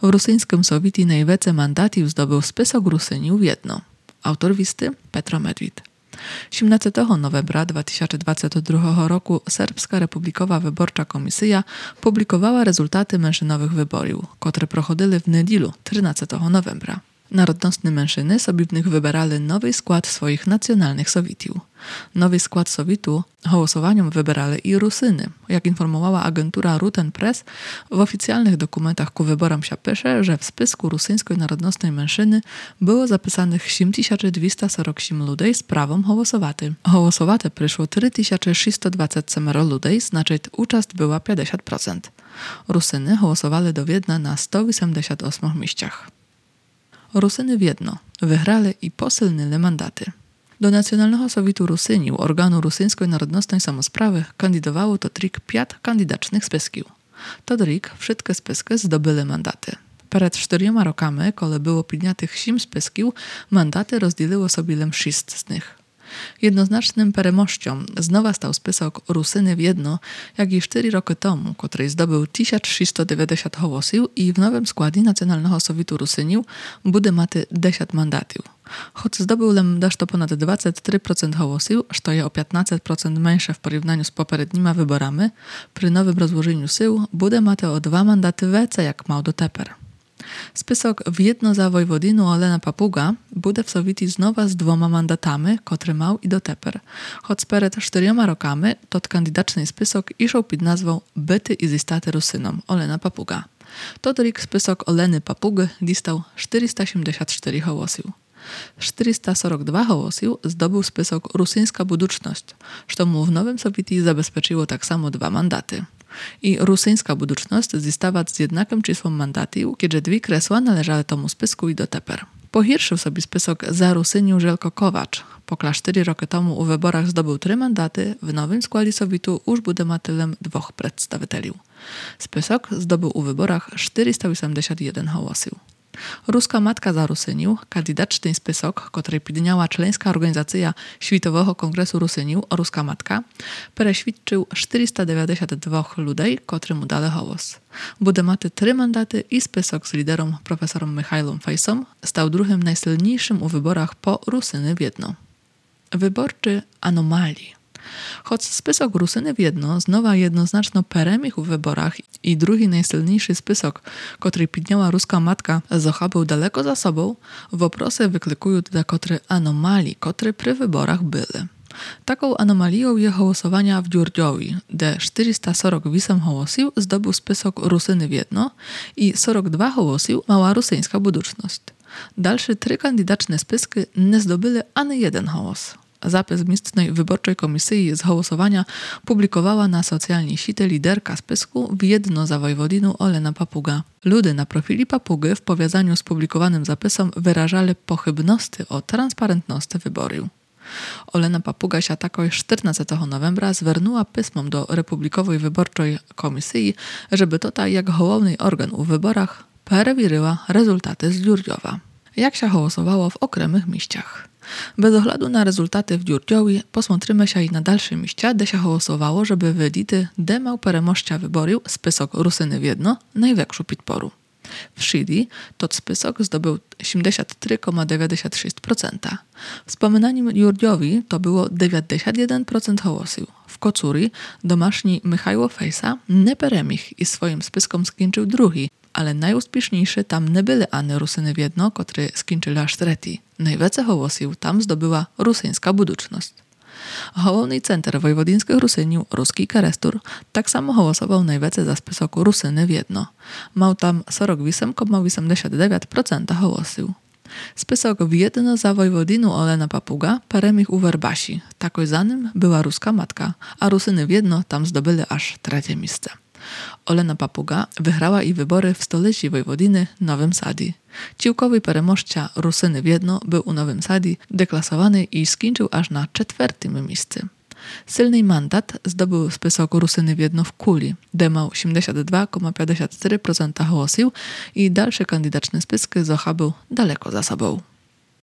W rusyńskim Sowiti najwięcej mandatów zdobył spisok Rusyniów jedno. Autor listy Petro Medwid. 17 novembra 2022 roku Serbska Republikowa Wyborcza Komisja publikowała rezultaty mężczyznowych wyborów, które prochodzily w niedzielu 13 novembra. Narodnostne mężczyzny sobie w nich wybierali nowy skład swoich nacjonalnych Sowitów. Nowy skład Sowitu głosowaniom wybierali i Rusyny. Jak informowała agentura Ruten Press, w oficjalnych dokumentach ku wyborom się pisze, że w spisku rusyńskiej narodnostnej mężczyzny było zapisanych 7247 ludzi z prawem głosowatym. Głosowate przyszło 3627 ludzi, znaczy uczast była 50%. Rusyny głosowali do Wiedna na 188 miejscach. Rusyny Wiedno wygrali i posilnili mandaty. Do Nacjonalnego Sowitu Rusyniów, organu Rusyńskiej Narodnostnej Samosprawy, kandydowało to trik 5 kandydacznych spisków. To trik wszystkie spiski zdobyły mandaty. Przed 4 rokami, kiedy było podniatych 7 spisków, mandaty rozdzieliło sobie lem 6 z nich. Jednoznacznym peremością znowu stał spisok Rusyny Wiedno, jak i 4 roky temu, który zdobył 1390 głosów i w nowym składzie Nacjonalnego Sowitu Rusyniów bude maty 10 mandatów. Choć zdobył lem to ponad 23% głosów, co jest o 15% mniejsze w porównaniu z poprzednimi wyborami, przy nowym rozłożeniu sił bude maty o 2 mandaty więcej jak miał do teper. Spisok Wiedno za wojwodinu Olena Papuga bude w Sowiti znowu z 2 mandatami, które miał i do teper. Choć przed 4 rokami tot kandydaczny spisok iszał pod nazwą Byty i zistaty Rusynom Olena Papuga. To trik spisok Oleny Papugy dostał 474 głosów. 442 głosów zdobył spisok Rusyńska Buduczność, co mu w Nowym Sowiti zabezpieczyło tak samo 2 mandaty. I Rusyńska Buduczność została z jednakim czysłem mandatów, kiedy 2 kresła należały tomu spisku i do teper. Pohirszył sobie spisok za Rusyniów Żelko Kowacz. Pokla 4 roky temu u wyborach zdobył 3 mandaty, w nowym składzie Sowitu już bude ma tylem 2 przedstawicieli. Spisok zdobył u wyborach 481 głosów. Ruska Matka za Rusyniów, kandydaczny spisok, który podniała członkowska organizacja Światowego Kongresu Rusyniów, Ruska Matka, przeświadczył 492 ludzi, którym mu dali głos. Bude maty 3 mandaty i spisok z liderem profesorem Michailem Fejsom stał drugim najsilniejszym u wyborach po Rusyny Wiedno. Wyborczy anomalii. Choć spisok Rusyny Wiedno znowu jednoznaczno peremich u wyborach i drugi najsilniejszy spisok, który podniała Ruska Matka, był daleko za sobą, woprosy wyklikują dla kotry anomalii, które przy wyborach były. Taką anomalią jest głosowania w Dziurdziowi, gdzie 448 głosów zdobył spisok Rusyny Wiedno i 42 głosów mała Rusyńska Buduczność. Dalsze 3 kandydaczne spiski nie zdobyły ani jeden głos. Zapis miejscnej wyborczej komisji z głosowania publikowała na socjalnej sieci liderka spisku Wiedno za wojwodinu Olena Papuga. Ludy na profili Papugy w powiązaniu z publikowanym zapisem wyrażali pochybności o transparentności wyborów. Olena Papuga się tako 14 novembra zwernęła pismem do Republikowej Wyborczej Komisji, żeby to jak główny organ u wyborach przewierzyła rezultaty z Dziurdziowa. Jak się głosowało w okremnych miejscach. Bez względu na rezultaty w Dziurdziowi posмотрimy się i na dalsze miejsca, gdzie się głosowało, żeby wydity demał peremościa wyborów spisok Rusyny Wiedno największą podporu. W Shidi tot spisok zdobył 73,96%. Wspominaniem Dziurdziowi to było 91% głosów. W Kocuri domaśni Michaiło Fejsa nie peremich i swoim spiskom skończył drugi, ale najuspieszniejsze tam nie były ani Rusyny Wiedno, które skończyły aż trzeci. Najwięcej głosów tam zdobyła Rusyńska Buduczność. Główny center wojwodinskich Rusyniów, Ruski Karestur, tak samo głosował najwięcej za spisok Rusyny Wiedno. Miał tam 48,89% głosów. Spisok Wiedno za wojwodinu Olena Papuga peremich u Werbasi. Takoj za nim była Ruska Matka, a Rusyny Wiedno tam zdobyli aż 3. miejsce. Olena Papuga wygrała i wybory w stolicy wojwodiny Nowym Sadi. Ciłkowy peremościa Rusyny Wiedno był u Nowym Sadi deklasowany i skończył aż na 4. miejscu. Silny mandat zdobył spisok Rusyny Wiedno w Kuli, gdzie miał 82,54% głosów i dalsze kandydaczne spiski był daleko za sobą.